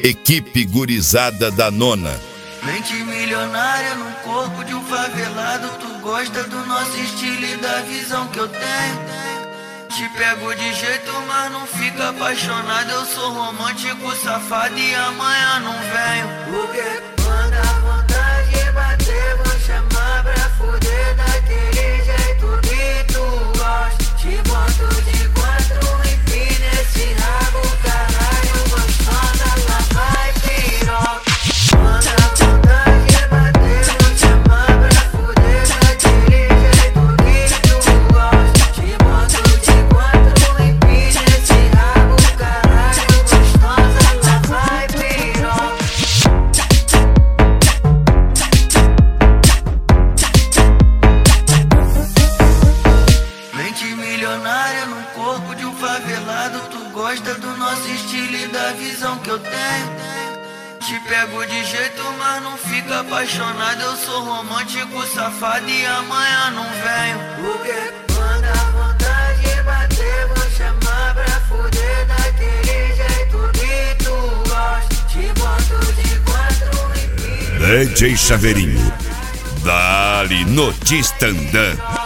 Equipe Gurizada da Nona. Mente milionária no corpo de um favelado. Tu gosta do nosso estilo e da visão que eu tenho. Te pego de jeito, mas não fica apaixonado. Eu sou romântico, safado e amanhã não venho. Porque quando a vontade bater, vou chamar pra fuder daquele jeito que tu gosta. Te boto de 4 e fim nesse rabo, caralho, gostosa, lá vai piroca. Quando a vontade bater, vou chamar pra fuder daquele jeito que tu gosta. Te boto de 4 e fim nesse rabo, caralho, gostosa, lá vai piroca. Mente milionária no corpo de um favelado. Tu gosta do nosso estilo e da visão que eu tenho. Te pego de jeito, mas não fica apaixonado. Eu sou romântico, safado e amanhã não venho. Porque quando a vontade bater, vou chamar pra fuder daquele jeito que tu gosta. Te boto de 4 e DJ Chaveirinho, dali no Tistandã.